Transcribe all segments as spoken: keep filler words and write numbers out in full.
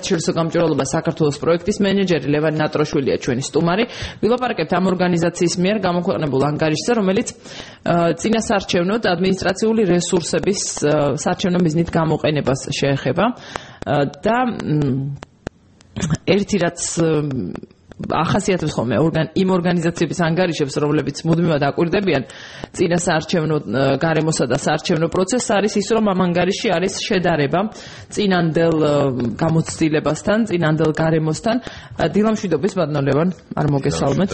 გამჭვირვალობა საქართველოს პროექტის მენეჯერი ლევან ნატროშვილია ჩვენი სტუმარი. ვილაპარაკებთ ამ ორგანიზაციის მიერ გამოქვეყნებულ ანგარიშზე, რომელიც წინასაარჩევნო და ადმინისტრაციული რესურსების საარჩევნო მიზნით გამოყენებას შეეხება და ერთი რაც ახასიათებს ხოლმე იმ ორგანიზაციების ანგარიშებს, რომლებიც მუდმივად აკვირდებიან წინასაარჩევნო გარემოსა და საარჩევნო პროცესს, არის ის, რომ ამ ანგარიში არის შედარება წინანდელ გამოცდილებასთან, წინანდელ გარემოსთან. დილამშვიდობის ბატონო ლევან, არ მოგესალმეთ.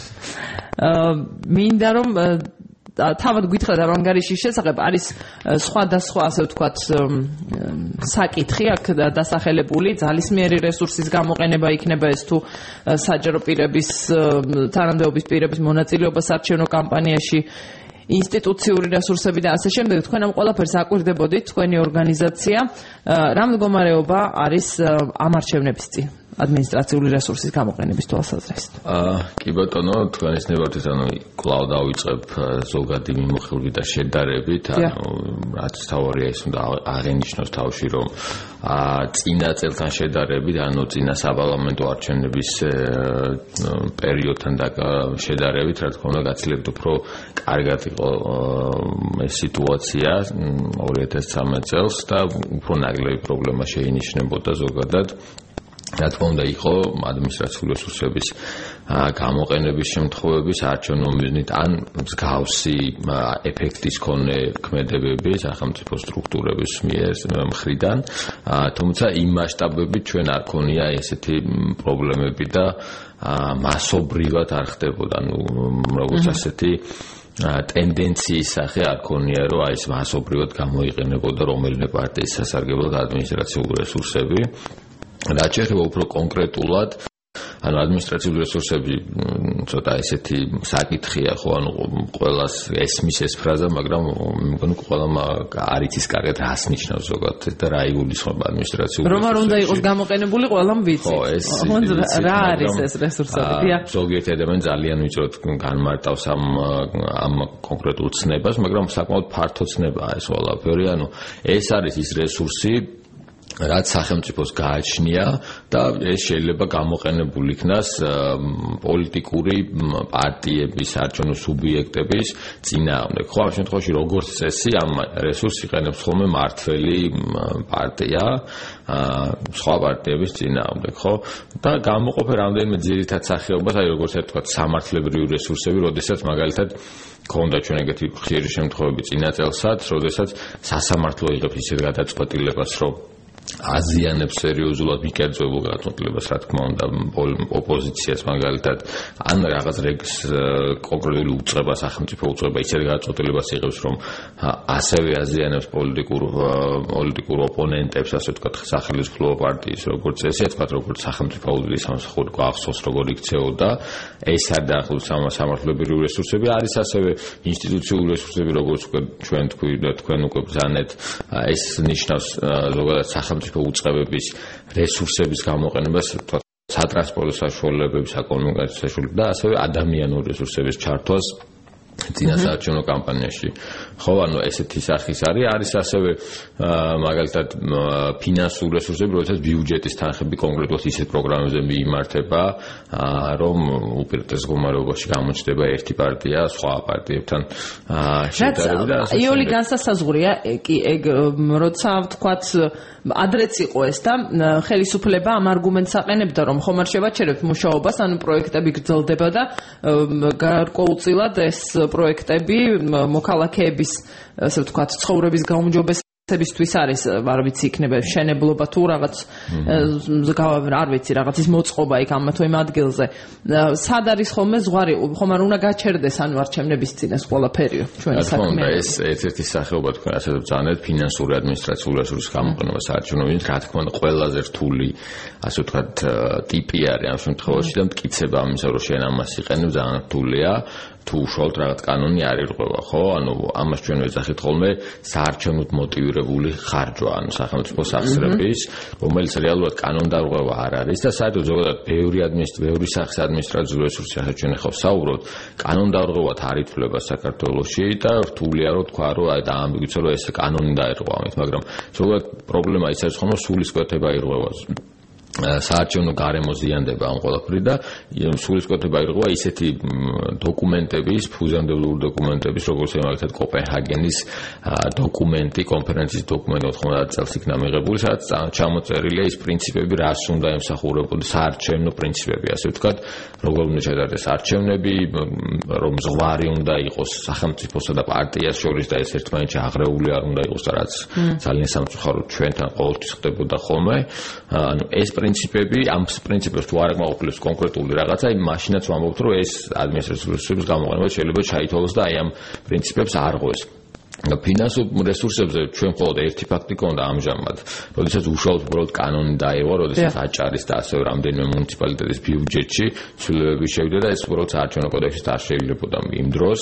მინდა რომ თავად გითხრათ ამ ანგარიშის შესახებ, არის სხვადასხვა, ასე ვთქვათ, საკითხი აქ დასახელებული, ძალისმიერი რესურსის გამოყენება იქნება ეს თუ საჯარო პირების, თანამდებობის პირების მონაწილეობა საარჩევნო კამპანიაში, ინსტიტუციური რესურსები და ასე შემდეგ. თქვენ ამ ყველაფერს აკვირდებოდით, თქვენი ორგანიზაცია, რა მდგომარეობა არის ამ არჩევნების წინ ადმინისტრაციული რესურსის გამოყენების თვალსაზრისით? კი ბატონო, თქვენის ნებართვით, ანუ კვლავ დავიწყებ ზოგადი მიმოხილვით და შედარებით, ანუ რაც თავარია ის უნდა აღენიშნოს თავში, რომ წინა წელთან შედარებით, ანუ წინა საპარლამენტო არჩევნების პერიოდთან და შედარებით, რა თქმა უნდა, გაცილებით უფრო კარგად იყო ეს სიტუაცია ორი ათას ცხრამეტ წელს და უფრო ნაკლები პრობლემა შეინიშნებოდა ზოგადად. რა თქმა უნდა, იყო ადმინისტრაციული რესურსების გამოყენების შემთხვევები საარჩევნო მიზნით ან მსგავსი ეფექტის მქონე ქმედებები სახელმწიფო სტრუქტურების მხრიდან, თუმცა იმ მასშტაბებით ჩვენ არ ქონია ესეთი პრობლემები და მასობრივად არ ხდებოდა, ანუ როგორც ასეთი ტენდენციის სახე არ ქონია, რომ აი ეს მასობრივად გამოიყენებოდა რომელიმე პარტიის სასარგებლოდ ადმინისტრაციული რესურსები. რაც შეეხება უფრო კონკრეტულად, ანუ ადმინისტრაციული რესურსები ცოტა ესეთი საკითხია, ხო, ანუ ყველას ესმის ეს ფრაზა, მაგრამ მეგონი ყველამ არ იცის კარგად რას ნიშნავს ზოგადად და რა იგულისხმება ადმინისტრაციული რესურსები. რომ არ უნდა იყოს გამოყენებული, ყველამ ვიცი. ხო, ეს რა არის ეს რესურსები? ზოგიერთი ადამიანი ძალიან ვიწროდ განმარტავს ამ ამ კონკრეტულ ცნებას, მაგრამ საკმაოდ ფართო ცნებაა ეს ყველაფერი, ანუ ეს არის ის რესურსი, რაც სახელმწიფოს გააჩნია და ეს შეიძლება გამოყენებული იქნას პოლიტიკური პარტიების, საარჩევნო სუბიექტების წინააღმდეგ. ხო, ამ შემთხვევაში როგორც წესი ამ რესურსს იყენებს ხოლმე მართველი პარტია სხვა პარტიების წინააღმდეგ, ხო? და გამოყოფენ რამდენიმე ძირითად სახეობას, აი როგორც ერთგვარ სამართლებრივი რესურსები, როდესაც მაგალითად ქონდა ჩვენ ეგეთი ხშირი შემთხვევები წინა წელსაც, როდესაც სასამართლო იღებს ისეთ გადაწყვეტილებას, რომ აზიანებს სერიოზულად მიკერძებულ გადაწყვეტილებას, რა თქმა უნდა, ოპოზიციას მაგალითად, ან რაღაც რეგს კონკრეტული უწყება, სახელმწიფო უწყება ისეთ გადაწყვეტილებას იღებს, რომ ასევე აზიანებს პოლიტიკურ პოლიტიკურ ოპონენტებს, ასე ვთქვათ, სახელმწიფო პარტიის, როგორც წესი, თქვათ, როგორც სახელმწიფო უდიდეს სამსახური გახსოვს, როგორ იქცეოდა, ეს არ დაახლოებით სამართლებრივი რესურსები, არის ასევე ინსტიტუციური რესურსები, როგორც ჩვენ თქვენ უკვე ბრძანეთ, ეს ნიშნავს ზოგადად სახელმწიფო უწყებების რესურსების გამოყენებას, სატრანსპორტო საშუალებების, საკომუნიკაციო საშუალებების და ასევე ადამიანური რესურსების ჩართვას წინასაარჩევნო კამპანიაში. ხო, ანუ ესეთი სახის არის, არის ასევე მაგალითად ფინანსური რესურსები, როდესაც ბიუჯეტის თანხები კონკრეტულად ისეთ პროგრამებზე მიიმართება, რომ უპირატეს მდგომარეობაში გამოჩნდება ერთი პარტია სხვა პარტიებთან შედარებით და ასე. იოლი განსასაზღვრია, კი ეგ როცა ვთქვათ ადრეც იყო ეს და ხელისუფლება ამ არგუმენტს აყენებდა, რომ ხომ არ შევაჩერებთ მუშაობას, ანუ პროექტები გრძელდება და გარკვეულწილად ეს პროექტები მოქალაქეების, ასე ვთქვათ, ცხოვრების გაუმჯობესებისთვის არის, არ ვიცი, იქნება შენებლობა თუ რაღაც არ ვიცი, რაღაცის მოწყობა იქ ამ თუ იმ ადგილზე. სად არის ხოლმე ზღვარი, ხომ არ უნდა გაჩერდეს ანუ არჩევნების წინ ეს ყველაფერიო ჩვენი საქმე. ეს ერთ-ერთი სახეობა თქვენ ასე ვბრძანეთ, ფინანსური ადმინისტრაციული რესურსის გამოყენება საარჩევნო მიზნით, რა თქმა უნდა, ყველაზე რთული, ასე ვთქვათ, ტიპი არის ამ შემთხვევაში და მტკიცება ამისა, რომ შენ ამას იყენებ, ძალიან რთულია. თუ უშუალოდ რაღაც კანონი არ ირღვევა, ხო? ანუ ამას ჩვენ ვეძახით ხოლმე საარჩევნოდ მოტივირებული ხარჯვა, ანუ სახელმწიფო სახსრების, რომელიც რეალურად კანონდარღვევა არ არის და საერთოდ ზოგადად ბევრი ადმინისტრაციული, ბევრი სახის ადმინისტრაციული რესურსი, ახლა ჩვენ ახლა ვსაუბრობთ, კანონდარღვევად არ ითვლება საქართველოში და რთულია რომ თქვა, რომ აი დაამბიგიცა, რომ ეს კანონი დაერღვა ამით, მაგრამ ზოგადად პრობლემა ის არის, რომ სულისკვეთება ირღვევა. საარჩევნო გარემო ზიანდება ამ ყველაფერი და სულისკვეთება ირღვა ისეთი დოკუმენტების, ფუძემდებლური დოკუმენტების, როგორც მაგალითად კოპენჰაგენის დოკუმენტი, კონფერენციის დოკუმენტი ოთხმოცდაათი წელს იქნა მიღებული, სადაც ჩამოწერილია ის პრინციპები, რას უნდა ემსახურებოდეს საარჩევნო პრინციპები, ასე ვთქვათ, როგორ უნდა ჩატარდეს არჩევნები, რომ ზღვარი უნდა იყოს სახელმწიფოსა და პარტიას შორის და ეს ერთმანეთში აღრეული არ უნდა იყოს და რაც ძალიან სამწუხაროდ ჩვენთან ყოველთვის ხდებოდა ხოლმე. ანუ ეს პრინციპები, ამ პრინციპებს თუ არ აკმაყოფილებს კონკრეტული რაღაცა, აი მაშინაც ვამბობთ, რომ ეს ადმინისტრაციული რესურსების გამოყენება შეიძლება ჩაითვალოს და აი ამ პრინციპებს არ ღვეს. ფინანსურ რესურსებზე ჩვენ მხოლოდ ერთი ფაქტი გქონდა ამჟამად, როდესაც უშუალოდ უბრალოდ კანონი დაირღვა, როდესაც აჭარის და ასევე რამდენიმე მუნიციპალიტეტის ბიუჯეტში ცვლილებები შევიდა და ეს უბრალოდ საარჩევნო კოდექსით არ შეიძლებოდა იმ დროს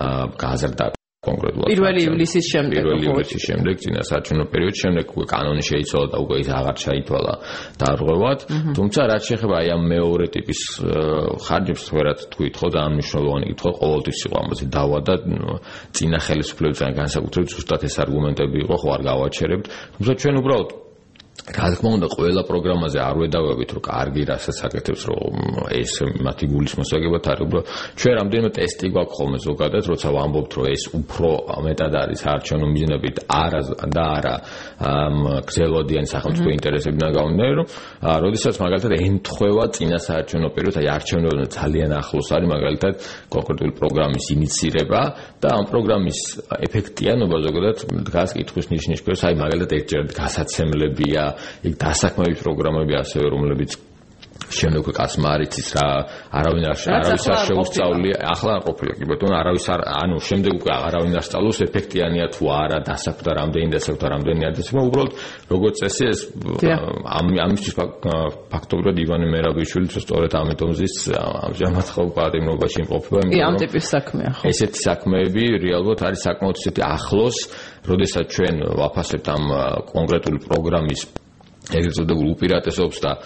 გაზრდა კონკრეტულად პირველი ივლისის შემდეგ პირველი ივლისის შემდეგ წინა საარჩევნო პერიოდის შემდეგ უკვე კანონი შეიცვალა და უკვე ის აღარ ჩაითვალა დარღვევად. თუმცა რაც შეეხება აი ამ მეორე ტიპის ხარჯებს ვერათ თქვით ხო და ამ მნიშვნელოვანი კითხვა ყოველთვის იყო ამაზე დავა და წინა ხელისუფლებებთან განსაკუთრებით ზუსტად ეს არგუმენტები იყო ხო არ გავაჩერებთ. თუმცა ჩვენ უბრალოდ რა თქმა უნდა ყველა პროგრამაზე არ ვედავებით რომ კარგი რასაც აკეთებს რომ ეს მათი გულის მოსაგებად არის უბრალოდ ჩვენ რამდენიმე ტესტი გვაქვს ხოლმე ზოგადად როცა ვამბობთ რომ ეს უფრო მეტად არის საარჩევნო მიზნებით არა და არა გრძელვადიანი სახელმწიფო ინტერესებიდან გამომდინარე რომ როდესაც მაგალითად ემთხვევა წინა საარჩევნო პერიოდს აი არჩევნებთან ძალიან ახლოს არის მაგალითად კონკრეტული პროგრამის ინიცირება და ამ პროგრამის ეფექტიანობა ზოგადად დგას კითხვის ნიშნის ქვეშ აი მაგალითად ერთჯერადი გასაცემლებია იქ დასაქმების პროგრამები ასევე რომლებიც შემდეგ უკვე კაცმა არ იცის რა არავინ არ არავის არ შეუსწავლია ახლა არ ყოფილა კი ბატონო არავის არ ანუ შემდეგ უკვე არავინ არ სწავლობს ეფექტიანია თუ არა დასაქმდა რამდენი დასაქმდა რამდენი არ დასაქმდა უბრალოდ როგორც წესი ეს ამ ამისთვის ფაქტობრივად ივანე მერაბიშვილი სწორედ ამიტომ ზის ამჟამად ხო პატიმრობაში იმყოფება კი ამ ტიპის საქმეა ხო ესეთი საქმეები რეალურად არის საკმაოდ ისეთი ახლოს როდესაც ჩვენ ვაფასებთ ამ კონკრეტული პროგრამის ეგრეთ წოდებულ უპირატესობს და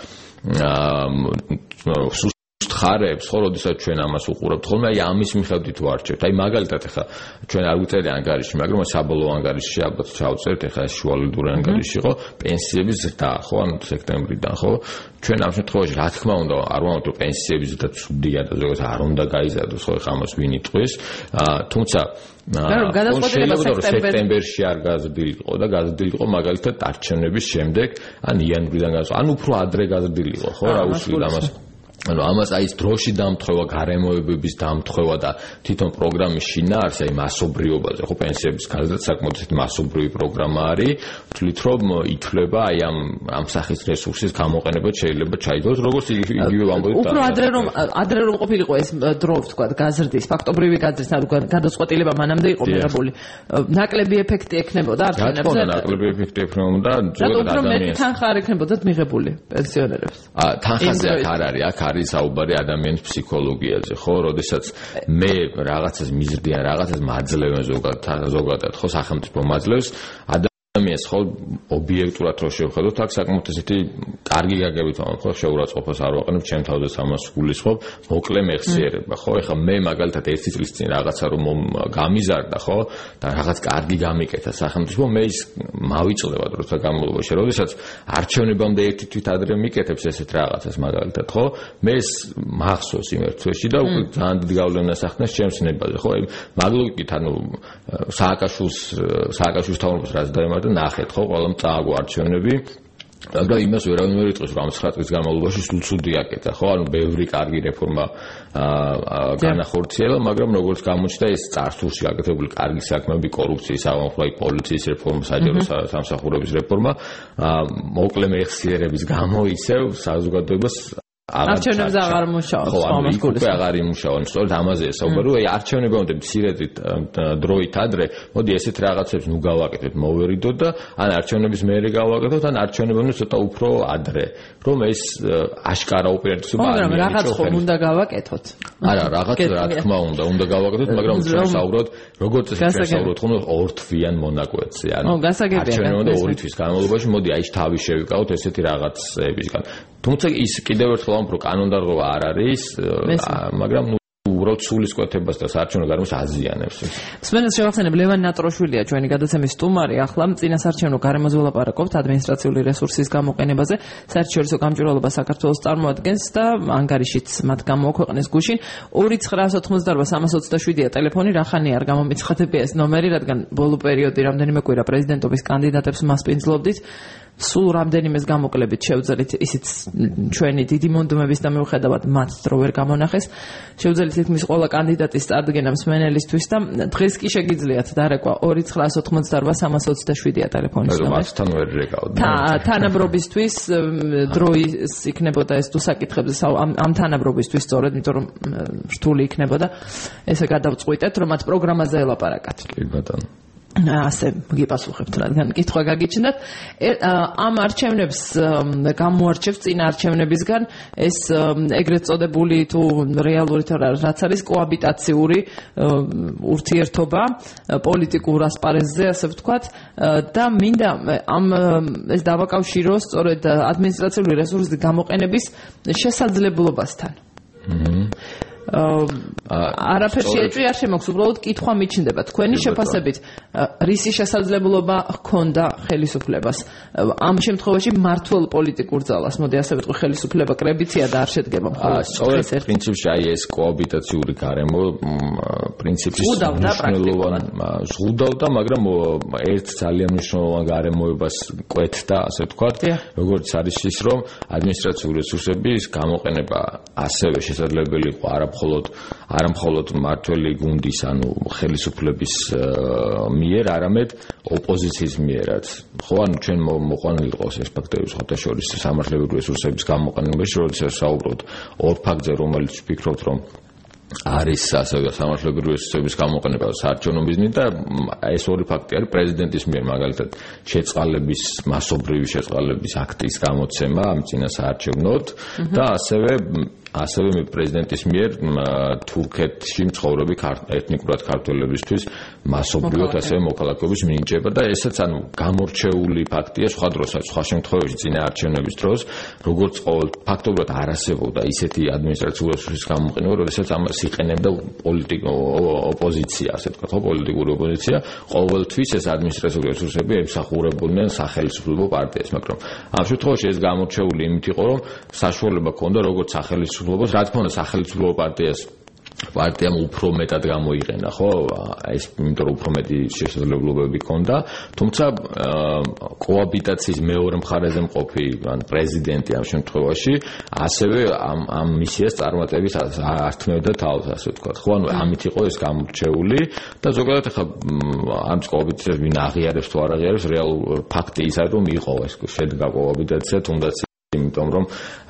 სუსტ ხარებს ხო როდესაც ჩვენ ამას უყურებთ ხოლმე აი ამის მიხედვით ვარჩევთ აი მაგალითად ახლა ჩვენ არ ვუწერდი ანგარიში მაგრამ საბოლოო ანგარიში ალბათ ჩავწერთ ახლა შუალედური ანგარიში ხო პენსიების ზრდა ხო ანუ სექტემბრიდან ხო ჩვენ ამ შემთხვევაში რა თქმა უნდა არ ვამბობთ რომ პენსიების ზრდა ცუდია და ზოგადად არ უნდა გაიზარდოს ხო ახლა ამას ვინ იტყვის თუმცა გადაწყვეტილება სექტემბერში არ გაზრდილიყო და გაზრდილიყო მაგალითად არჩევნების შემდეგ ან იანვრიდან გაზრდა ან უფრო ადრე გაზრდილიყო ხო რა უშლით ამას ანუ ამას აი ეს დროში დამთხევა, გარემოებების დამთხევა და თვითონ პროგრამის შინაარსი აი მასობრიობაზე, ხო პენსიების გაზრდა საკმაოდ ისეთი მასობრივი პროგრამა არის, თვლით რომ ითვლება აი ამ ამ სახის რესურსის გამოყენება შეიძლება ჩაიდოს, როგორც იგივე ვამბობთ. უფრო ადრე რომ ადრე რომ ყოფილიყო ეს დრო, თქვა, გაზრდის, ფაქტობრივი გაზრდის, ანუ გადაწყვეტილება მანამდე იყო მიღებული. ნაკლები ეფექტი ექნებოდა არჩევნებზე. რა თქმა უნდა, ნაკლები ეფექტი ექნებოდა ზოგადად ადამიანს. თანხა არ ექნებოდა მიღებული პენსიონერებს. აა თანხაზე არ არის, აქ არის საუბარი ადამიანის ფსიქოლოგიაზე, ხო, როდესაც მე რაღაცას მიზრდი ან რაღაცას მაძლევენ ზოგადად, ზოგადად, ხო, სახელმწიფო მაძლევს, ადამიანს ხო ობიექტურად რო შევხედოთ, აქ საკმაოდ ისეთი კარგი გაგებით ვამბობ, ხო, შეურაცხყოფას არ ვაყენებ, ჩემ თავზე ამას გულისხმობ, მოკლე მეხსიერება, ხო, ეხლა მე მაგალითად ერთი წლის წინ რაღაცა რომ გამიზარდა, ხო, და რაღაც კარგი გამიკეთა სახელმწიფო, მე ის მავიწლება დროთა განმავლობაში, როდესაც არჩევნებამდე ერთი თვით ადრე მიკეთებს ესეთ რაღაცას მაგალითად, ხო, მე ეს მახსოვს იმ ერთ თვეში და უკვე ძალიან დიდ გავლენას ახდენს ჩემს ნებაზე, ხო, მაგ ლოგიკით, ანუ სააკაშვილს სააკაშვილის თავმოყრას რაც დაემართა და ნახეთ ხო ყველამ წააგო არჩევნები მაგრამ იმას ვერავინ ვერ იტყვის რომ ცხრა წლის განმავლობაში სულ ცუდი აკეთა ხო ანუ ბევრი კარგი რეფორმა განახორციელა მაგრამ როგორც გამოჩნდა ეს წარსულში გაკეთებული კარგი საქმეები კორუფციის ავანხლა პოლიციის რეფორმა საჯარო სამსახურების რეფორმა მოკლე მეხსიერების გამო ისევ საზოგადოებას არჩევნებზე აღარ მუშაობს ხომას გულს აღარ იმუშავა სწორედ ამაზეა საუბარი რომ აი არჩევნებამდე მცირედით დროით ადრე მოდი ესეთ რაღაცებს ნუ გავაკეთოთ მოვერიდოთ და ან არჩევნების მერე გავაკეთოთ ან არჩევნებამდე ცოტა უფრო ადრე რომ ეს აშკარა უპირატესობა არ მაგრამ რაღაც ხომ უნდა გავაკეთოთ არა რაღაც რა თქმა უნდა უნდა გავაკეთოთ მაგრამ ჩვენ საუბრობთ როგორც ჩვენ საუბრობთ ხომ ორთვიან მონაკვეთზე ანუ არჩევნებამდე ორი თვის განმავლობაში მოდი აი თავი შევიკავოთ ესეთი რაღაცებისგან თუმცა ის კიდევ ერთხელ ვამბობ რომ კანონდარღვევა არ არის მაგრამ ნუ უბრალოდ სულის კვეთებას და საარჩევნო გარემოს აზიანებს. სმენელს შევახსენებ, ლევან ნატროშვილია ჩვენი გადაცემის სტუმარი. ახლა წინა საარჩევნო გარემოზე ვლაპარაკობთ ადმინისტრაციული რესურსის გამოყენებაზე. საერთაშორისო გამჭვირვალობა საქართველოს წარმოადგენს და ანგარიშიც მათ გამოაქვეყნეს გუშინ. ორი ცხრაას ოთხმოცდაორბა სამას ოცდაშვიდია ტელეფონი. რახანია არ გამომიცხადებია ეს ნომერი, რადგან ბოლო პერიოდი რამდენიმე კვირა პრეზიდენტობის კანდიდატებს მასპინძლობდით. სულ რამდენიმეს გამოკლებით შევძელით ისიც ჩვენი დიდი მონდომების და მიუხედავად მათ დრო ვერ გამონახეს. შევძელით თითქმის ყველა კანდიდატის წარდგენა მსმენელისთვის და დღეს კი შეგიძლიათ დარეკვა ორი ცხრაას ოთხმოცდაორბა სამას ოცდაშვიდია ტელეფონის ნომერი. მასთან ვერ რეკავთ. თანაბრობისთვის დროის იქნებოდა ეს თუ საკითხებზე ამ თანაბრობისთვის სწორედ, იმიტომ რომ რთული იქნებოდა ესე გადავწყვიტეთ, რომ მათ პროგრამაზე ელაპარაკათ. კი ბატონო. ასე გიპასუხებთ, რადგან კითხვა გაგიჩნდათ. ამ არჩევნებს გამოარჩევს წინა არჩევნებისგან ეს ეგრეთ წოდებული თუ რეალური რაც არის კოაბიტაციური ურთიერთობა პოლიტიკურ ასპარეზზე, ასე ვთქვათ, და მინდა ამ ეს დავაკავშირო სწორედ ადმინისტრაციული რესურსის გამოყენების შესაძლებლობასთან. არაფერში ეჭვი არ შემოგვს, უბრალოდ კითხვა მიჩნდება. თქვენი შეფასებით რისი შესაძლებლობა ჰქონდა ხელისუფლებას ამ შემთხვევაში მართულ პოლიტიკურ ძალას? მოდი ასე ვიტყვი, ხელისუფლება კრებიცია და არ შედგება მხოლოდ სწორედ პრინციპში აი ეს კოაბიტაციური გარემო პრინციპის მნიშვნელოვანი ზღუდავდა, მაგრამ ერთ ძალიან მნიშვნელოვან გარემოებას კვეთდა, ასე ვთქვათ, როგორც არის ის, რომ ადმინისტრაციული რესურსების გამოყენება ასევე შესაძლებელი იყო არა მხოლოდ არა მხოლოდ მართველი გუნდის, ანუ ხელისუფლების მიერ, არამედ ოპოზიციის მიერაც. ხო, ანუ ჩვენ მოყვანილი ყავს ეს ფაქტები სხვათა შორის სამართლებრივი რესურსების გამოყენებაში, როდესაც საუბრობთ ორ ფაქტზე, რომელიც ვფიქრობთ, რომ არის ასევე სამართლებრივი რესურსების გამოყენება საარჩევნო ბიზნესში და ეს ორი ფაქტი არის პრეზიდენტის მიერ მაგალითად შეწყალების მასობრივი შეწყალების აქტის გამოცემა ამ წინა საარჩევნოდ და ასევე ასევე პრეზიდენტის მიერ თურქეთში მცხოვრები ეთნიკურად ქართველებისთვის მასობრივად ასევე მოქალაქეობის მინიჭება და ესაც ანუ გამორჩეული ფაქტია სხვა დროსაც, სხვა შემთხვევაში წინა არჩევნების დროს, როგორც ყოველ ფაქტობრივად არ არსებობდა ისეთი ადმინისტრაციული რესურსის გამოყენება, როდესაც ამას იყენებდა პოლიტიკო ოპოზიცია, ასე ვთქვათ, ხო, პოლიტიკური ოპოზიცია, ყოველთვის ეს ადმინისტრაციული რესურსები ემსახურებოდნენ სახელმწიფო პარტიას, მაგრამ ამ შემთხვევაში ეს გამორჩეული იმით იყო, რომ საშუალება ჰქონდა როგორც სახელმწიფო რა თქმა უნდა სახელმწიფო პარტიას პარტიამ უფრო მეტად გამოიყენა, ხო? ეს იმიტომ რომ უფრო მეტი შესაძლებლობები ჰქონდა, თუმცა კოაბიტაციის მეორე მხარეზე მყოფი ან პრეზიდენტი ამ შემთხვევაში ასევე ამ ამ მისიას წარმატებით ართმევდა თავს, ასე ვთქვათ. ხო, ანუ ამით იყო ეს გამორჩეული და ზოგადად ახლა ამ კოაბიტაციას ვინ აღიარებს თუ არ აღიარებს, რეალურ ფაქტი ის არის, რომ იყო ეს შედგა კოაბიტაცია, თუნდაც იმიტომ რომ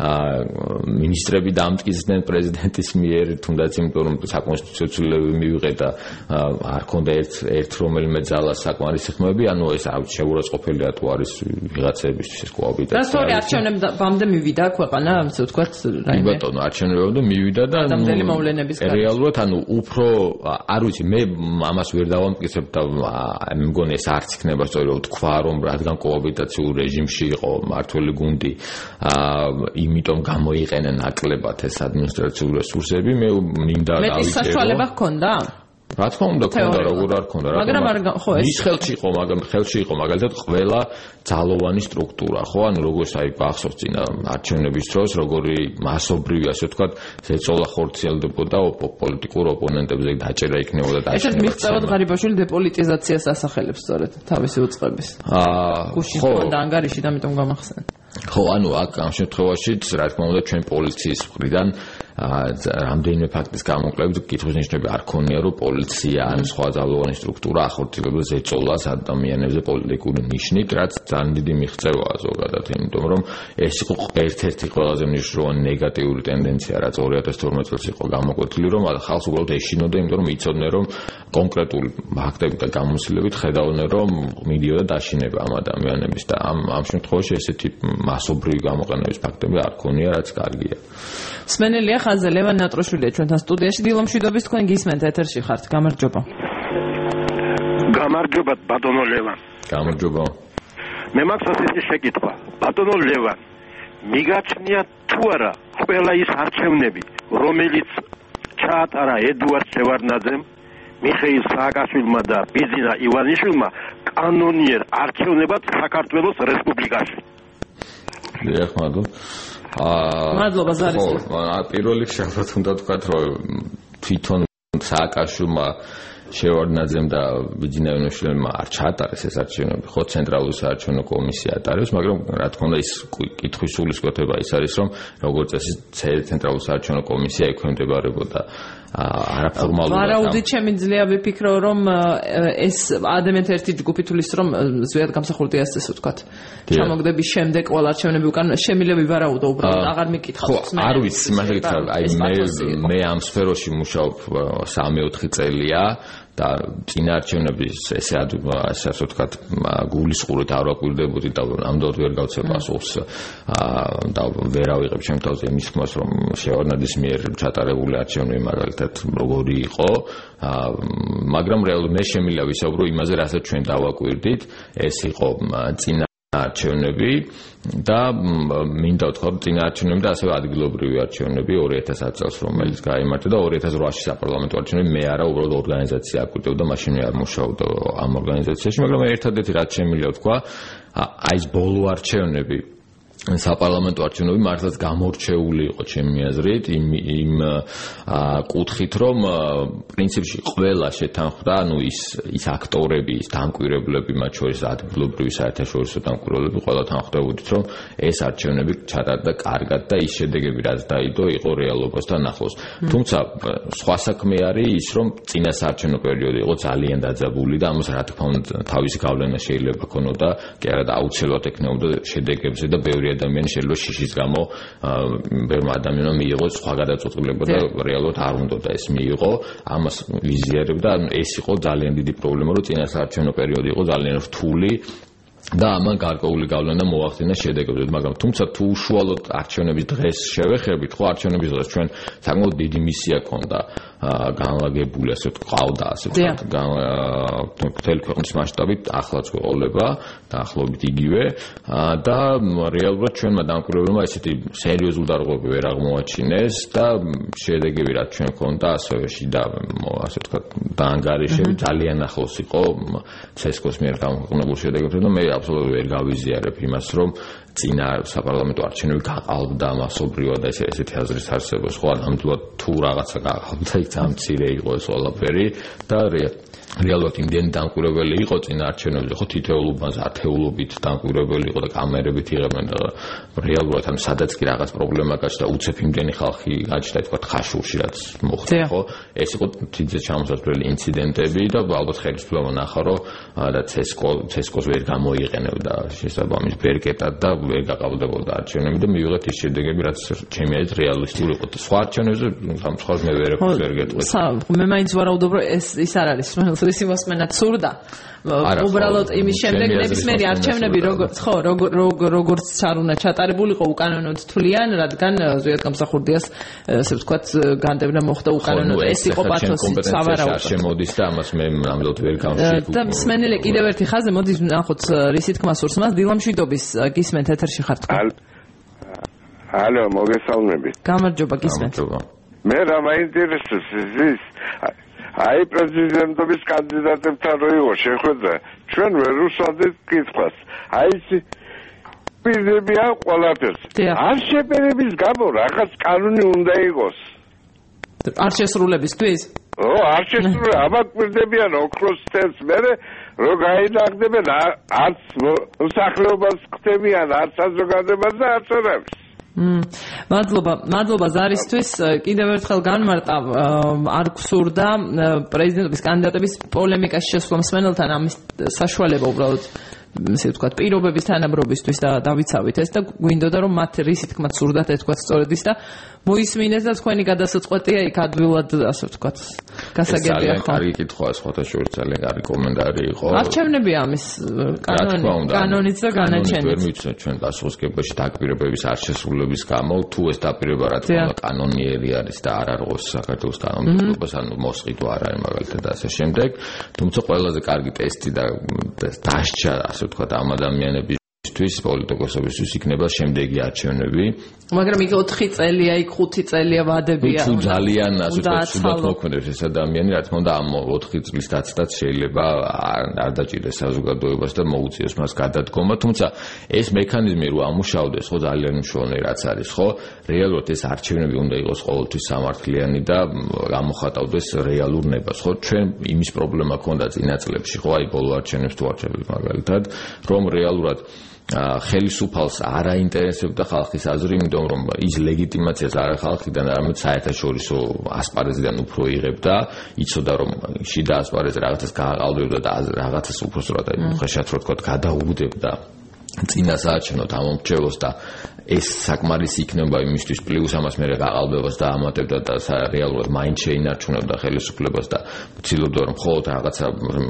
მინისტრები დამტკიცდნენ პრეზიდენტის მიერ, თუნდაც იმიტომ რომ საკონსტიტუციო ცვლილებები მივიღეთ და არ ქონდა ერთ ერთ რომელიმე ძალას საკმარისი ხმები, ანუ ეს შეურაცხყოფელია თუ არის ვიღაცებისთვის ეს კოაბიტაცია. და სწორი არჩევნებამდე მივიდა ქვეყანა, ასე ვთქვათ, რაიმე. ბატონო, არჩევნებამდე მივიდა და დამდელი მოვლენების გარშემო. რეალურად, ანუ უფრო არ ვიცი, მე ამას ვერ დავამტკიცებ და მგონი ეს არც იქნება სწორი რომ თქვა რომ რადგან კოაბიტაციურ რეჟიმში იყო მართველი გუნდი იმიტომ გამოიყენენ ნაკლებად ეს ადმინისტრაციული რესურსები, მე მინდა დავიწყო. მეტი საშუალება ჰქონდა? რა თქმა უნდა, ქონდა, როგორ არ ქონდა, მაგრამ ხო ეს ის ხელში იყო, მაგრამ ხელში იყო მაგალითად ყველა ძალოვანი სტრუქტურა, ხო, ანუ როგორც აი გახსოვს წინა არჩევნების დროს, როგორი მასობრივი, ასე ვთქვათ, ზეწოლა ხორციელდებოდა პოლიტიკურ ოპონენტებზე, დაჭერა იქნებოდა და ეს მიღწევად ღარიბაშვილი დეპოლიტიზაციას ასახელებს სწორედ თავისი უწყების. აა ხო, და ანგარიში და ამიტომ გამახსენე. ხო, ანუ აქ ამ შემთხვევაში, რა თქმა უნდა, ჩვენ პოლიციის მხრიდან რამდენიმე ფაქტის გამოკლებით კითხვის ნიშნები არ ქონია, რომ პოლიცია ან სხვა ძალოვანი სტრუქტურა ახორციელებდა ზეწოლას ადამიანებზე პოლიტიკური ნიშნით, რაც ძალიან დიდი მიღწევაა ზოგადად, იმიტომ რომ ეს იყო ერთ-ერთი ყველაზე მნიშვნელოვანი ნეგატიური ტენდენცია, რაც ორი ათას თორმეტ წელს იყო გამოკვეთილი, რომ ხალხს უბრალოდ ეშინოდა, იმიტომ რომ იცოდნენ, რომ კონკრეტული ფაქტებით და გამოცდილებით ხედავდნენ, რომ მიდიოდა დაშინება ამ ადამიანების და ამ ამ შემთხვევაში ესეთი მასობრივი გამოყენების ფაქტები არ ქონია, რაც კარგია. სმენელია ხაზზე ლევან ნატროშვილია ჩვენთან სტუდიაში. დილო მშვიდობის, თქვენ გისმენთ, ეთერში ხართ. გამარჯობა. გამარჯობა ბატონო ლევან. გამარჯობა. მე მაქვს ეს შეკითხვა. ბატონო ლევან, მიგაჩნია თუ არა ყველა ის არჩევნები, რომელიც ჩაატარა ედუარდ შევარდნაძემ, მიხეილ სააკაშვილმა და ბიძინა ივანიშვილმა კანონიერ არჩევნებად საქართველოს რესპუბლიკაში. დიახ, მადლობა. აა მადლობა ზარის. ხო, პირველ რიგში ალბათ უნდა ვთქვათ, რომ თვითონ სააკაშვილმა შევარდნაძემ და ბიძინა ივანიშვილმა არ ჩაატარეს ეს არჩევნები, ხო, ცენტრალური საარჩევნო კომისია ატარებს, მაგრამ რა თქმა უნდა ის კითხვის სულისკვეთება ის არის, რომ როგორც წესი ცენტრალური საარჩევნო კომისია ექვემდებარებოდა არაფორმალურად. ვარაუდით შემიძლია ვიფიქრო, რომ ეს ადამიანთა ერთი ჯგუფი თulis რომ ზვიად გამსახურდი ასე ვთქვათ. ჩამოგდების შემდეგ ყველა არჩევნები უკან შემიძლია ვივარაუდო, უბრალოდ აღარ მიკითხავთ. არ ვიცი, მაგალითად, აი მე მე ამ სფეროში მუშაობ სამი-ოთხი წელია და წინა არჩევნების ესე ასე ვთქვათ გულისყურით არ ვაკვირდებოდი და ამდენად ვერ გავცე პასუხს და ვერ ავიღებ ჩემ თავზე იმის თქმას, რომ შევარდნაძის მიერ ჩატარებული არჩევნები მაგალითად როგორი იყო, მაგრამ რეალურად მე შემიძლია ვისაუბრო იმაზე, რასაც ჩვენ დავაკვირდით, ეს იყო წინა არჩევნები და მინდა ვთქვა, წინა არჩევნები და ასევე ადგილობრივი არჩევნები ორი ათას ათი წელს, რომელიც გაიმართა და ორი ათას რვაში საპარლამენტო არჩევნები მე არა, უბრალოდ ორგანიზაცია აკვირდებოდა, მაშინ მე არ მუშაობდა ამ ორგანიზაციაში, მაგრამ ერთადერთი რაც შემიძლია ვთქვა, აი ეს ბოლო არჩევნები საპარლამენტო არჩევნები მართლაც გამორჩეული იყო ჩემი აზრით იმ იმ კუთხით, რომ პრინციპში ყველა შეთანხმდა, ანუ ის ის აქტორები, ის დამკვირვებლები, მათ შორის ადგილობრივი საერთაშორისო დამკვირვებლები, ყველა თანხმდებოდით, რომ ეს არჩევნები ჩატარდა კარგად და ის შედეგები, რაც დაიდო, იყო რეალობასთან ახლოს. თუმცა სხვა საქმე არის ის, რომ წინა საარჩევნო პერიოდი იყო ძალიან დაძაბული და ამას რა თქმა უნდა თავისი გავლენა შეიძლება ქონოდა, კი არა და აუცილებლად ექნებოდა შედეგებზე და ბევრი ადამიანი შეიძლება შიშის გამო ბევრმა ადამიანმა მიიღოს სხვა გადაწყვეტილება და რეალურად არ უნდოდა ეს მიიღო, ამას ვიზიარებდა, ეს იყო ძალიან დიდი პრობლემა, რომ წინა საარჩევნო პერიოდი იყო ძალიან რთული და ამან გარკვეული გავლენა მოახდინა შედეგებზე, მაგრამ თუმცა თუ უშუალოდ არჩევნების დღეს შევეხებით, ხო არჩევნების დღეს ჩვენ საკმაოდ დიდი მისია ქონდა განლაგებული, ასე ვთქვათ, ასე ვთქვათ, მთელი ქვეყნის მასშტაბით ახლაც გვეყოლება და ახლობით იგივე და რეალურად ჩვენმა დამკვირვებლებმა ესეთი სერიოზული დარღვევები ვერ აღმოაჩინეს და შედეგები რაც ჩვენ ქონდა, ასევე შიდა, ასე ვთქვათ, დაანგარიშები ძალიან ახლოს იყო ცესკოს მიერ გამოყენებულ შედეგებთან და მე აბსოლუტურად ვერ გავიზიარებ იმას, რომ წინა საპარლამენტო არჩევნები გაყალბდა მასობრივად და ესეთი აზრის არსებობს, ხო, ნამდვილად თუ რაღაცა გაყალბდა, იქ ძალიან მცირე იყო ეს ყველაფერი და რეალურად იმდენი დამკვირვებელი იყო წინა არჩევნებზე, ხო, თითოეულობას ათეულობით დამკვირვებელი იყო და კამერებით იღებენ და რეალურად ამ სადაც კი რაღაც პრობლემა გაჩნდა, უცებ იმდენი ხალხი გაჩნდა, თქვათ, ხაშურში რაც მოხდა, ხო, ეს იყო თითზე ჩამოსასვლელი ინციდენტები და ალბათ ხელისუფლებამ ნახა, რომ და ცესკო ცესკოს ვერ გამოიყენებდა შესაბამის ბერკეტად და ვერ გაყალბდებოდა არჩევნები და მივიღეთ ის შედეგები, რაც ჩემი აზრით რეალისტური იყო. სხვა არჩევნებზე სამწუხაროდ მე ვერ ვერ გეტყვით. მე მაინც ვარაუდობ, რომ ეს ის არ არის, რომელიც იმოსმენად სურდა. უბრალოდ იმის შემდეგ ნებისმიერი არჩევნები როგორც ხო როგორც ჩარუნა ჩატარებულიყო უკანონოდ თვლიან, რადგან ზოგიერთ გამსახურდიას ესე ვთქვათ განდევნა მოხდა უკანონოდ, ეს იყო პათოსი სავარაუდოდ შემოდის და ამას მე ნამდვილად ვერ გავშიფრებ. და მსმენელი კიდევ ერთი ხაზი, მოდი ნახოთ რისი თქმა სურს მას. დილამშვიდობის გისმენთ, ეთერში ხართ. ალო, მოგესალმებით. გამარჯობა, გისმენთ. მე რა მაინტერესებს ის აი პრეზიდენტობის კანდიდატებთან რო იყო შეხვედრა, ჩვენ ვერ უსვამდით კითხვას. აი ეს პირებია ყველაფერს. არ შეპერების გამო რაღაც კანონი უნდა იყოს. არ შესრულებისთვის? ო, არ შესრულება, აბა პირდებიან ოქროს თეთრს, მე რო გაინახდებენ არც მოსახლეობას ხდებიან, არც საზოგადოებას და არც არაფერს. მადლობა, მადლობა ზარისთვის. კიდევ ერთხელ განმარტა, არ გსურდა პრეზიდენტობის კანდიდატების პოლემიკაში შესვლა მსმენელთან, ამის საშუალება უბრალოდ ესე ვთქვათ, პირობების თანაბრობისთვის და დავიცავით ეს და გვინდოდა რომ მათ რისი თქმაც სურდათ ეთქვათ სწორედ ის და მოისმინეს და თქვენი გადასაწყვეტია იქ ადვილად ასე ვთქვათ გასაგებია ხო? კარგი კითხვაა, სხვათა შორის ძალიან კარგი კომენტარი იყო. არჩევნები ამის კანონი, კანონიც და განაჩენიც. ვერ მივცეთ ჩვენ პასუხისგებაში დაპირებების არ შესრულების გამო, თუ ეს დაპირება რა თქმა უნდა კანონიერი არის და არ არღოს საქართველოს კანონმდებლობას, ანუ მოსყიდვა არ არის მაგალითად და ასე შემდეგ. თუმცა ყველაზე კარგი ტესტი და დასჯა ასე ვთქვათ ამ ადამიანებისთვის იმისთვის პოლიტიკოსებისთვის იქნება შემდეგი არჩევნები. მაგრამ იქ ოთხი წელია, იქ ხუთი წელია ვადებია. თუ ძალიან ასე ვთქვათ, სულად მოქმედებს ეს ადამიანი, რა თქმა უნდა, ამ ოთხი წლის დაცდაც შეიძლება არ დაჭირდეს საზოგადოებას და მოუწიოს მას გადადგომა, თუმცა ეს მექანიზმი რო ამუშავდეს, ხო, ძალიან მნიშვნელოვანი რაც არის, ხო? რეალურად ეს არჩევნები უნდა იყოს ყოველთვის სამართლიანი და გამოხატავდეს რეალურ ნებას, ხო? ჩვენ იმის პრობლემა ქონდა წინა წლებში, ხო, აი ბოლო არჩევნებს თუ არჩევით მაგალითად, რომ რეალურად ხელისუფალს არ აინტერესებდა ხალხის აზრი, იმიტომ რომ ის ლეგიტიმაციას არა ხალხიდან, არამედ საერთაშორისო ასპარეზიდან უფრო იღებდა, იცოდა რომ შიდა ასპარეზი რაღაცას გააყალბებდა და რაღაცას უბრალოდ აი მოხეშად რო თქვა გადაუგდებდა წინა საარჩევნოთ ამომრჩევლოს და ეს საკმარისი იქნება იმისთვის პლუს ამას მე გაყალბებას და ამატებდა და რეალურად მაინც შეინარჩუნებდა ხელისუფლებას და ცდილობდა რომ მხოლოდ რაღაცა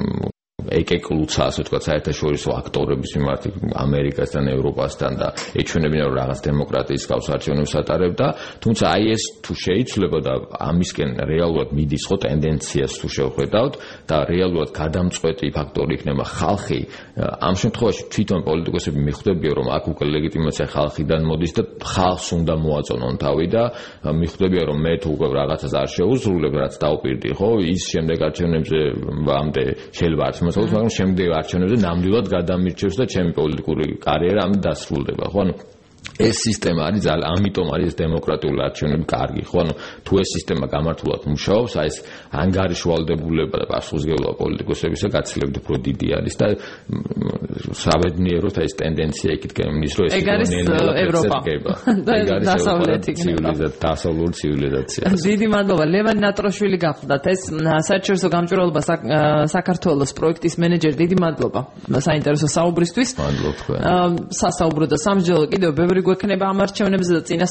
ეკეკლუცა ასე ვთქვათ საერთაშორისო აქტორების მიმართ ამერიკასთან, ევროპასთან და ეჩვენებინა რომ რაღაც დემოკრატიის გავს არჩევნებს ატარებდა, თუმცა აი ეს თუ შეიცვლება და ამისკენ რეალურად მიდის ხო ტენდენციას თუ შევხედავთ და რეალურად გადამწყვეტი ფაქტორი იქნება ხალხი, ამ შემთხვევაში თვითონ პოლიტიკოსები მიხვდებიან რომ აქ უკვე ლეგიტიმაცია ხალხიდან მოდის და ხალხს უნდა მოაწონონ თავი და მიხვდებიან რომ მე თუ უკვე რაღაცას არ შეუზრუნებ რაც დაუპირდი ხო ის შემდეგ არჩევნებზე ვამდე შეიძლება არც მაგრამ შემდეგ არჩევნებზე ნამდვილად გადამირჩევს და ჩემი პოლიტიკური კარიერა ამით დასრულდება ხო ანუ ეს სისტემა არის ძალიან ამიტომ არის დემოკრატიული არჩევნები კარგი ხო ანუ თუ ეს სისტემა გამართულად მუშაობს აი ეს ანგარიშვალდებულება და პასუხისმგებლობა პოლიტიკოსებისა გაცილებით უფრო დიდი არის და საბედნიეროდ ეს ტენდენცია იქით გემნის რომ ეს ეგ არის ევროპა ეგ არის დასავლეთი დასავლური ცივილიზაცია დიდი მადლობა ლევან ნატროშვილი გახლდათ ეს საერთაშორისო გამჭვირვალობა საქართველოს პროექტის მენეჯერი დიდი მადლობა საინტერესო საუბრისთვის მადლობა თქვენ სასაუბრო და სამსჯელო კიდევ ბევრი გვექნება ამ არჩევნებზე და წინა